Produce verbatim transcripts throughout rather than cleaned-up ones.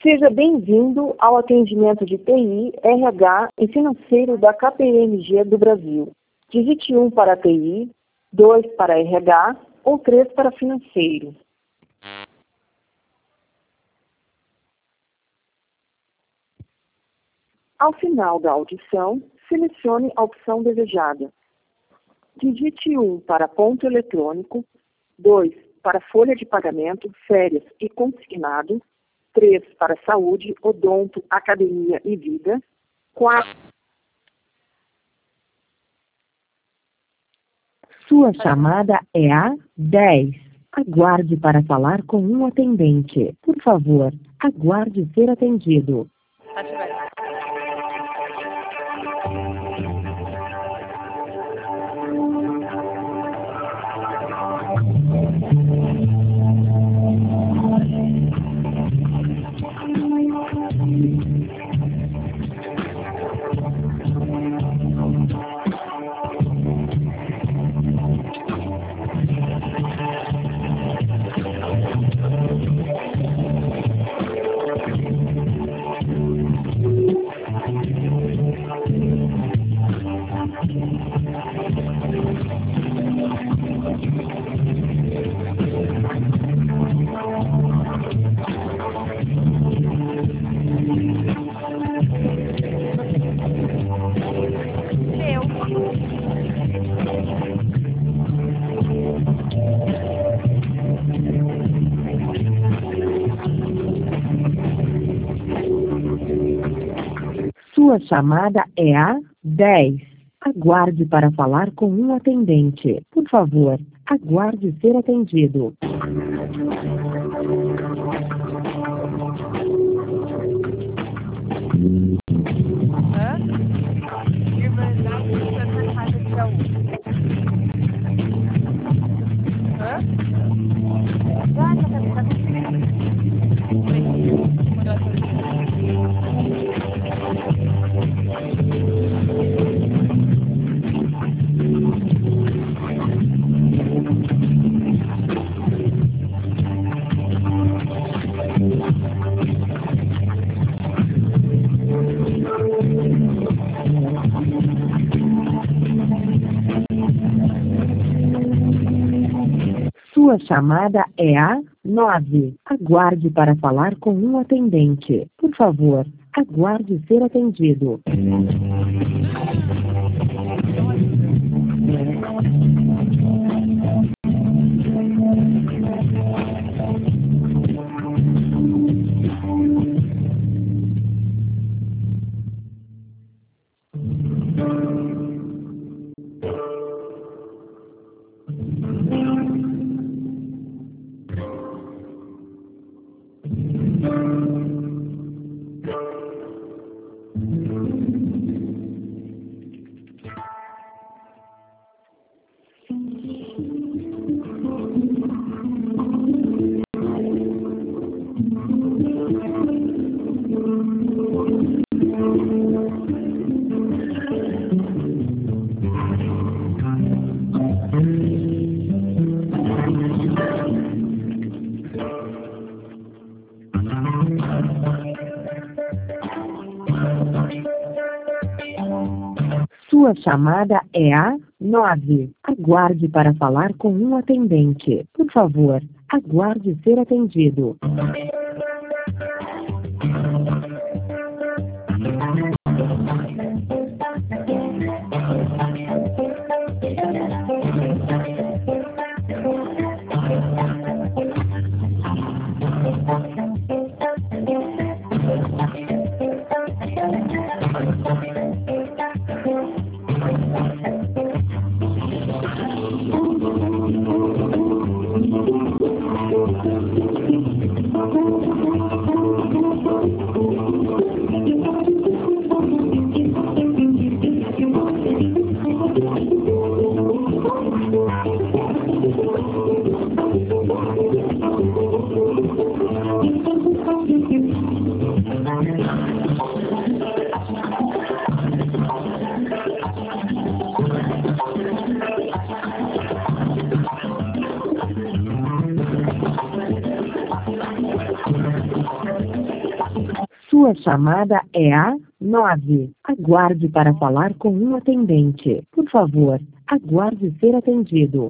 Seja bem-vindo ao atendimento de T I, R H e financeiro da K P M G do Brasil. Digite um para T I, dois para R H ou três para financeiro. Ao final da audição, selecione a opção desejada. Digite um para ponto eletrônico, dois para folha de pagamento, férias e consignado, três para saúde, odonto, academia e vida, quatro... Sua chamada é a dez. Aguarde para falar com um atendente. Por favor, aguarde ser atendido. Sua chamada é a dez. Aguarde para falar com um atendente. Por favor, aguarde ser atendido. Sua chamada é a nove. Aguarde para falar com um atendente. Por favor, aguarde ser atendido. Sua chamada é a nove. Aguarde para falar com um atendente. Por favor, aguarde ser atendido. Thank you. Sua chamada é a nove. Aguarde para falar com um atendente. Por favor, aguarde ser atendido.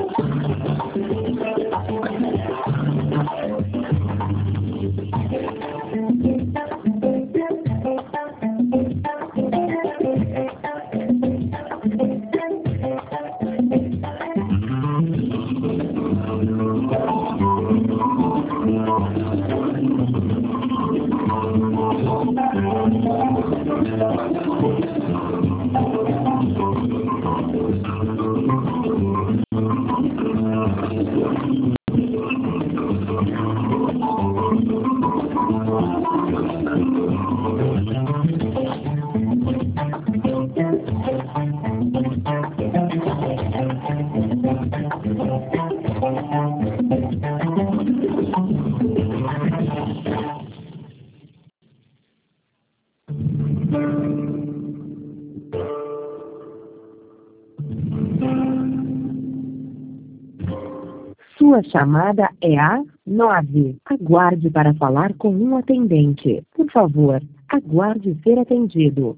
Sua chamada é a nove. Aguarde para falar com um atendente. Por favor, aguarde ser atendido.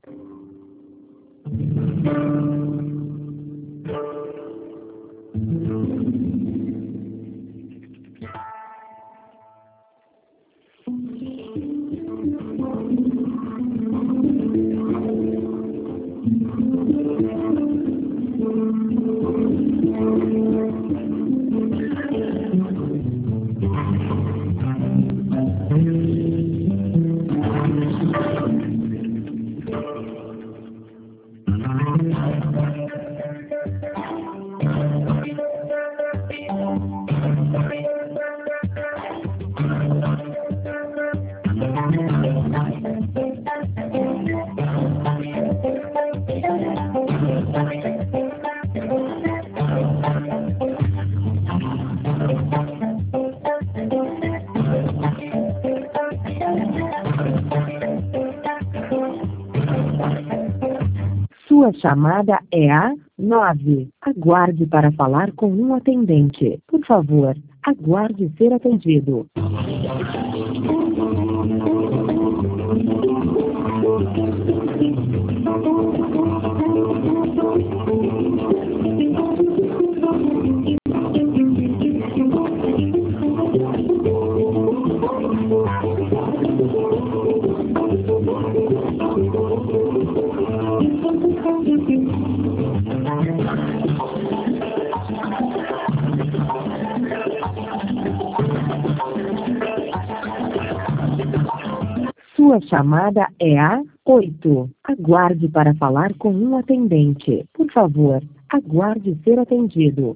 Sua chamada é a nove. Aguarde para falar com um atendente. Por favor, aguarde ser atendido. Sua chamada é a oito. Aguarde para falar com um atendente. Por favor, aguarde ser atendido.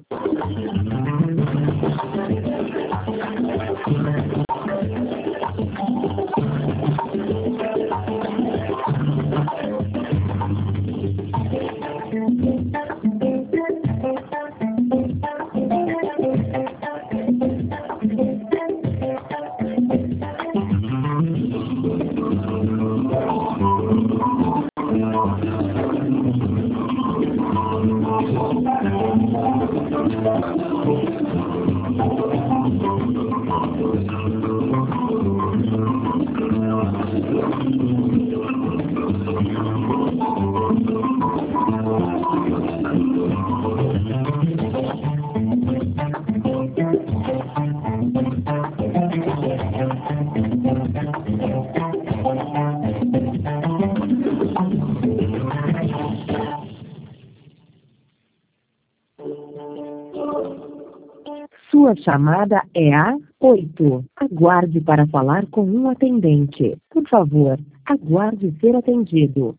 Sua chamada é a oito. Aguarde para falar com um atendente. Por favor, aguarde ser atendido.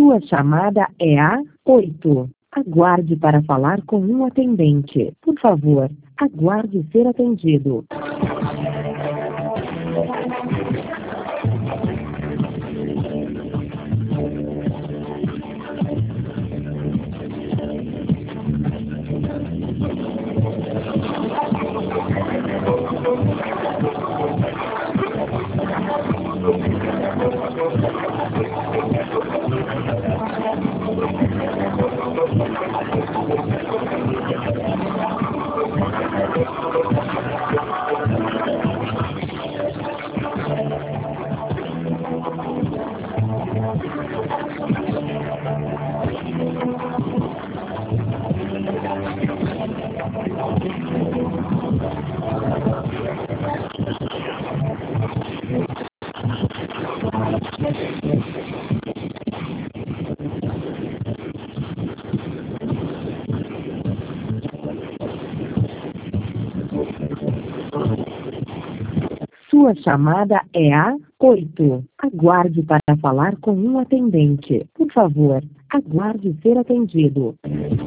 Sua chamada é a oito. Aguarde para falar com um atendente. Por favor, aguarde ser atendido. Sua chamada é a oito. Aguarde para falar com um atendente. Por favor, aguarde ser atendido.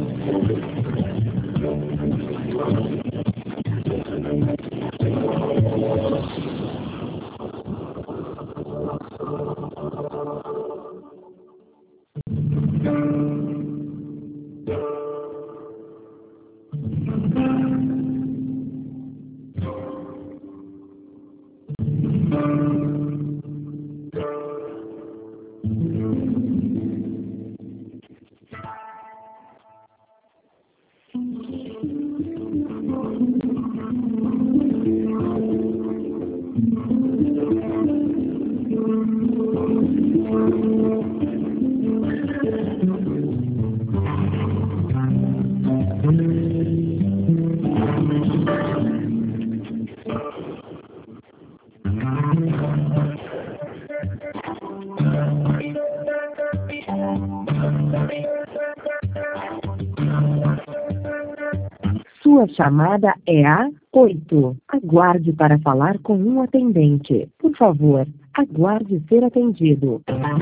Sua chamada é a oito. Aguarde para falar com um atendente. Por favor, aguarde ser atendido.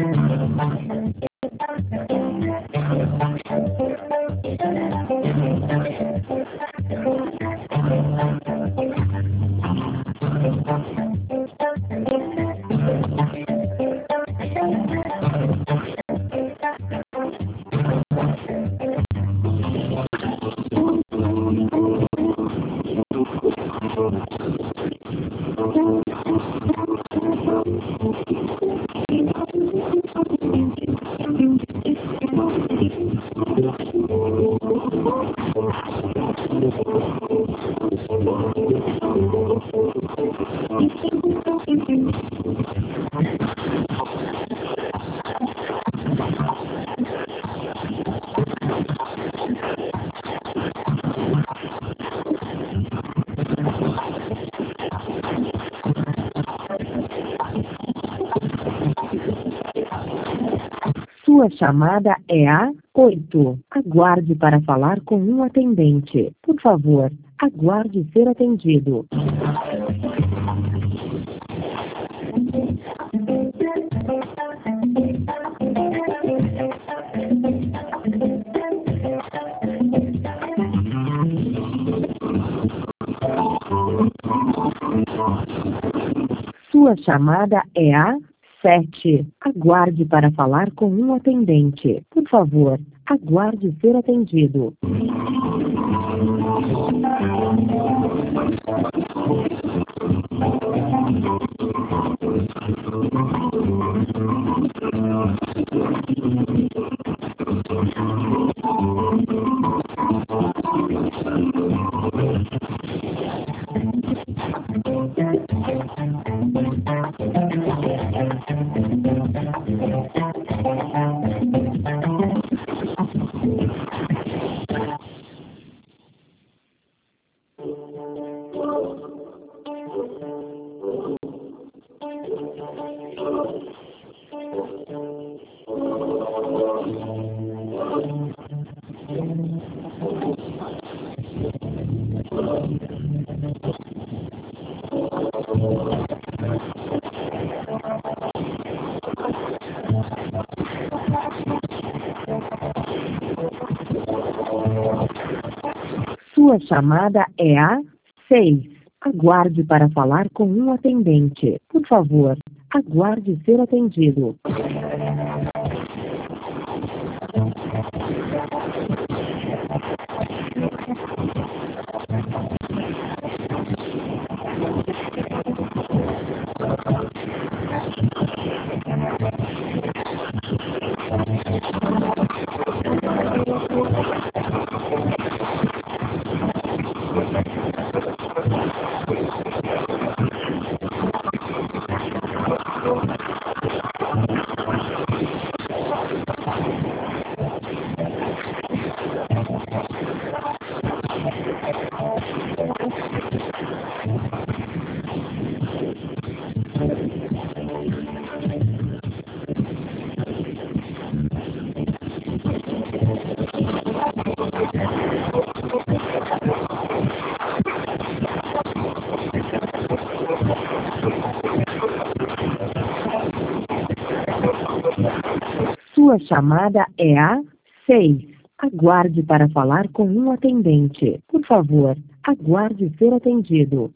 Sua chamada é a oito. Aguarde para falar com um atendente. Por favor, aguarde ser atendido. Sua chamada é a sete. Aguarde para falar com um atendente. Por favor, aguarde ser atendido. Sua chamada é a seis. Aguarde para falar com um atendente. Por favor, aguarde ser atendido. Sua chamada é a seis. Aguarde para falar com um atendente. Por favor, aguarde ser atendido.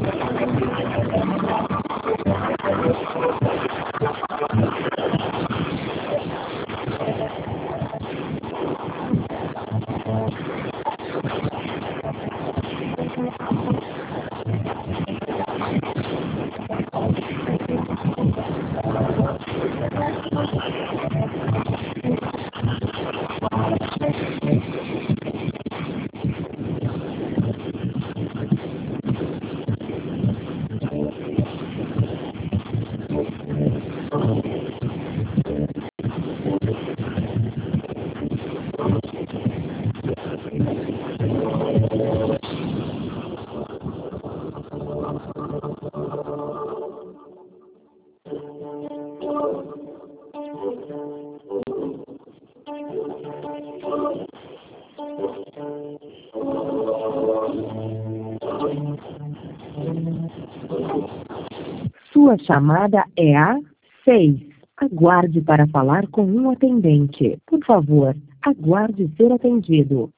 Sua chamada é a seis. Aguarde para falar com um atendente. Por favor, aguarde ser atendido.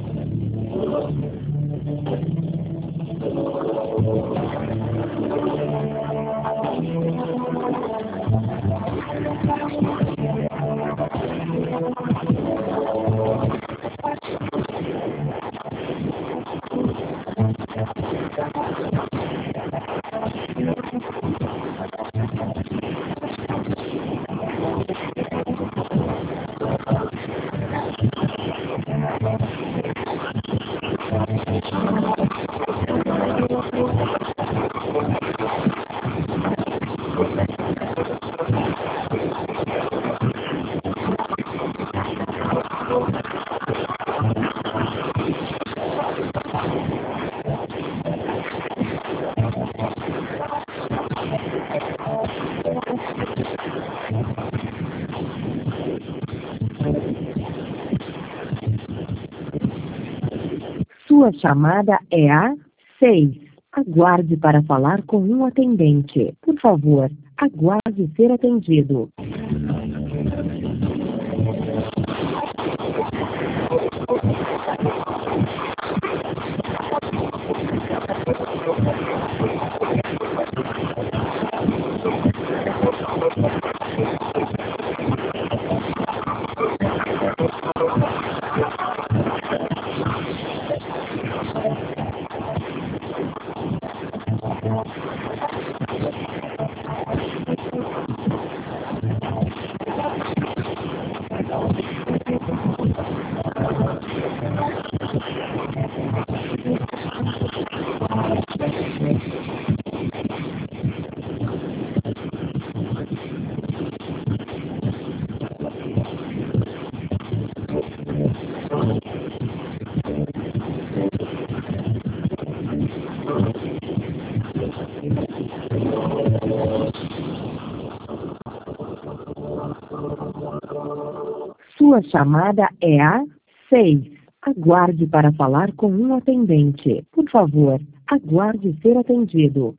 Sua chamada é a seis. Aguarde para falar com um atendente. Por favor, aguarde ser atendido. Sua chamada é a seis. Aguarde para falar com um atendente. Por favor, aguarde ser atendido.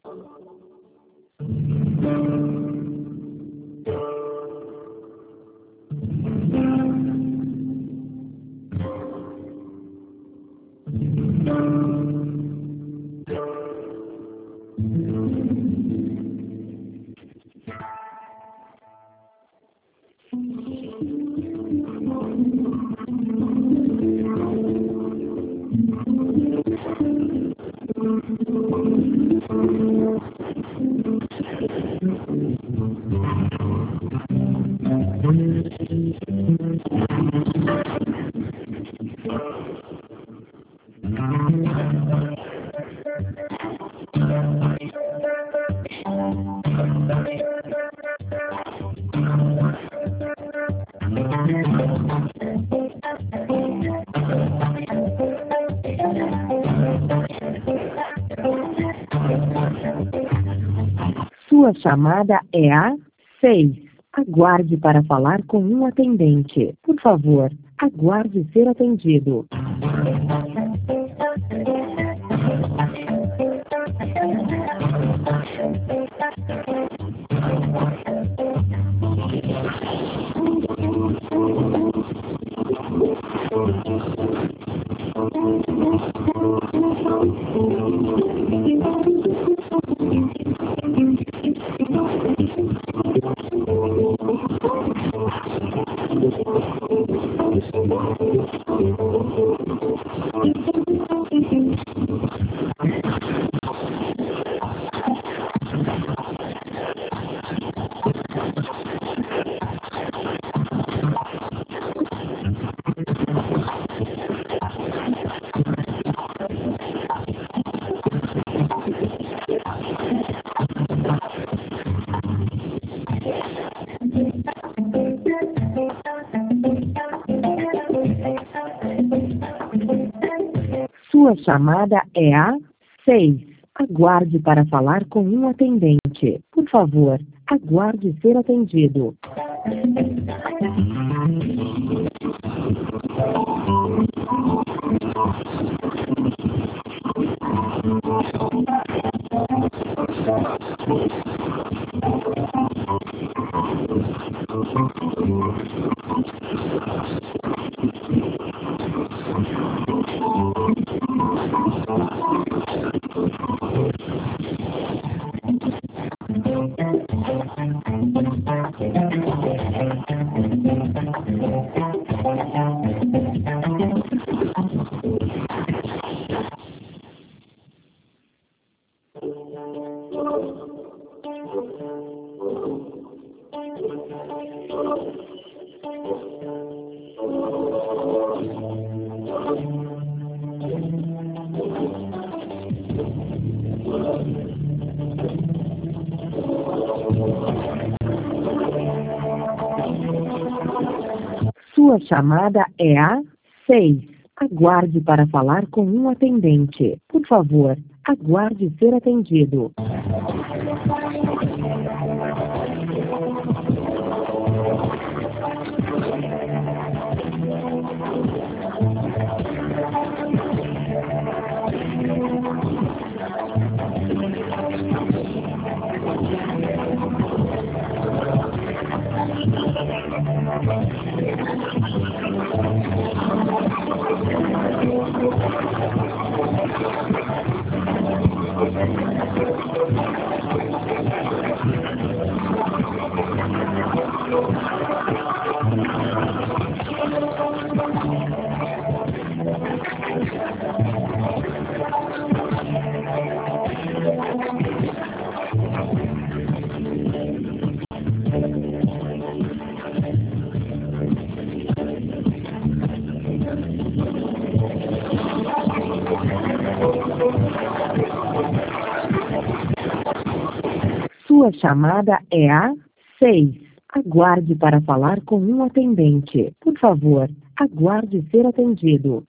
Sua chamada é a seis. Aguarde para falar com um atendente. Por favor, aguarde ser atendido. Sua chamada é a seis. Aguarde para falar com um atendente. Por favor, aguarde ser atendido. Sua chamada é a seis. Aguarde para falar com um atendente. Por favor, aguarde ser atendido. Sua chamada é a seis. Aguarde para falar com um atendente. Por favor, aguarde ser atendido.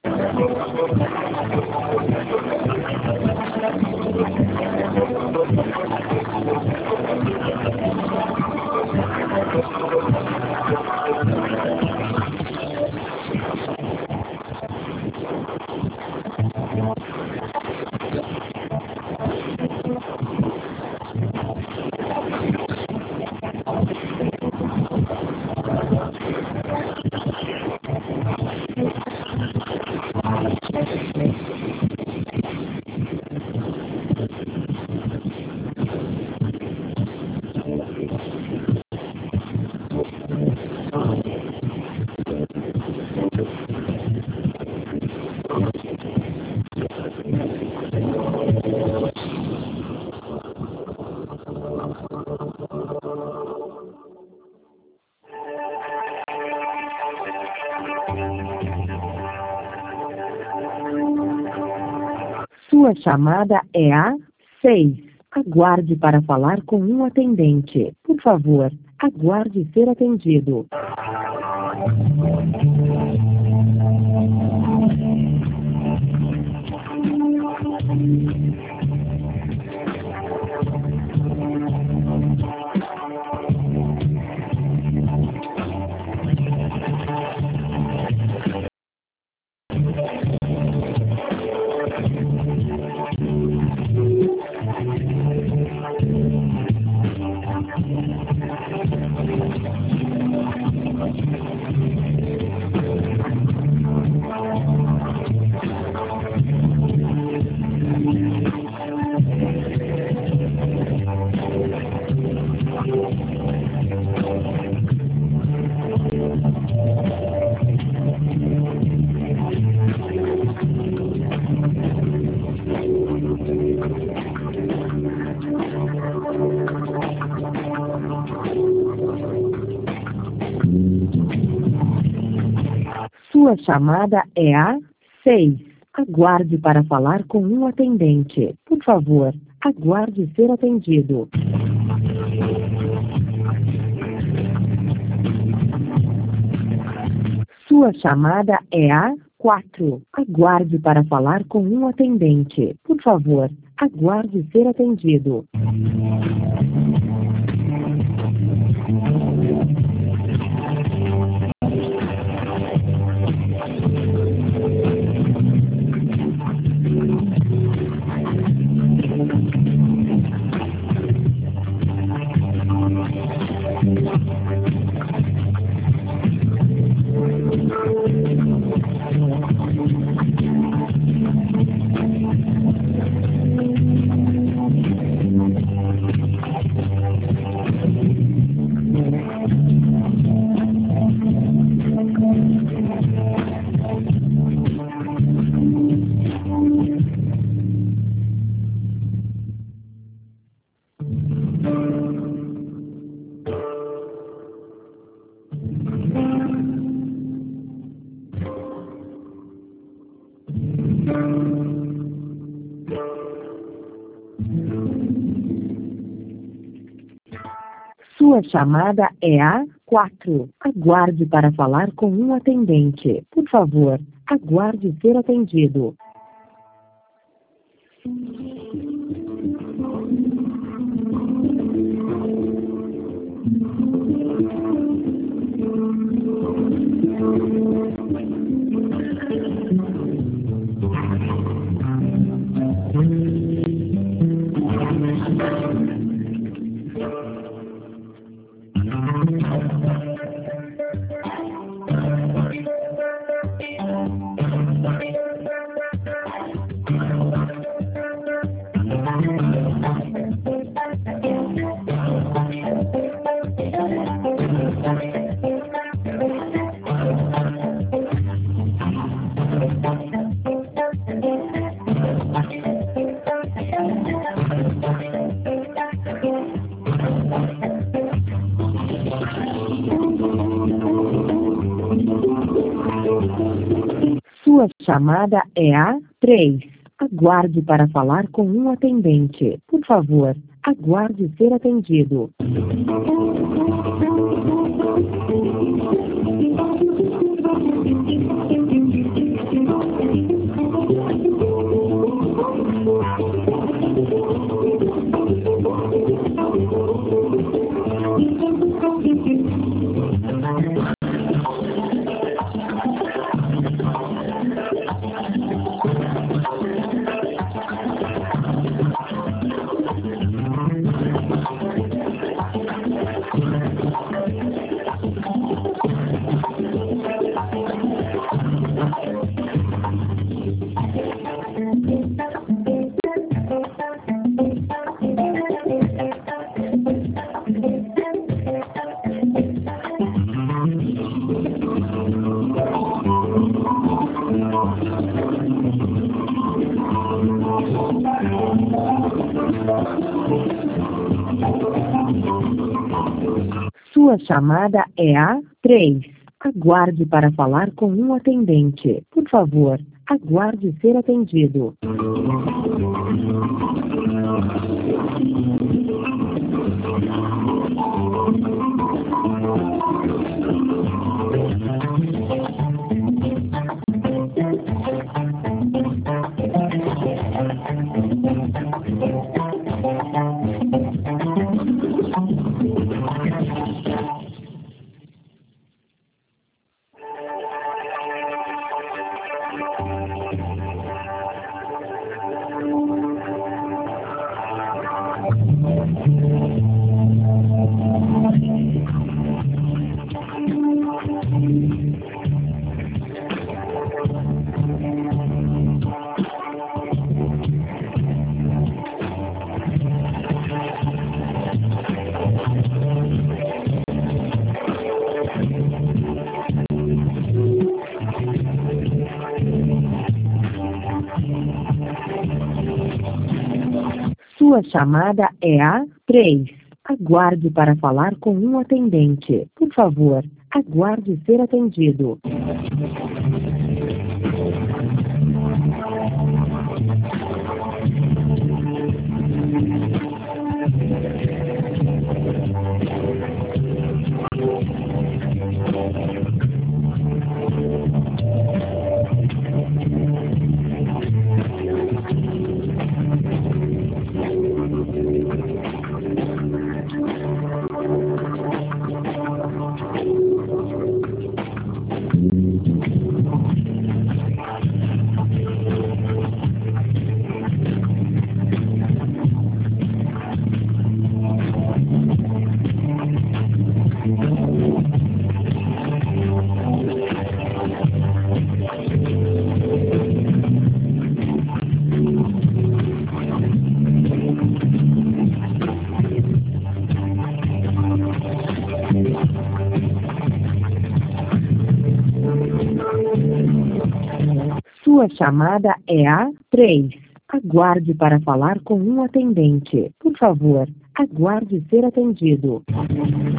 Sua chamada é a seis. Aguarde para falar com um atendente. Por favor, aguarde ser atendido. Sua chamada é a seis. Aguarde para falar com um atendente. Por favor, aguarde ser atendido. Sua chamada é a quatro. Aguarde para falar com um atendente. Por favor, aguarde ser atendido. Sua chamada é a quatro. Aguarde para falar com um atendente. Por favor, aguarde ser atendido. Sua chamada é a três. Aguarde para falar com um atendente. Por favor, aguarde ser atendido. Sua chamada é a três. Aguarde para falar com um atendente. Por favor, aguarde ser atendido. Sua chamada é a três. Aguarde para falar com um atendente. Por favor, aguarde ser atendido. Sua chamada é a três. Aguarde para falar com um atendente. Por favor, aguarde ser atendido.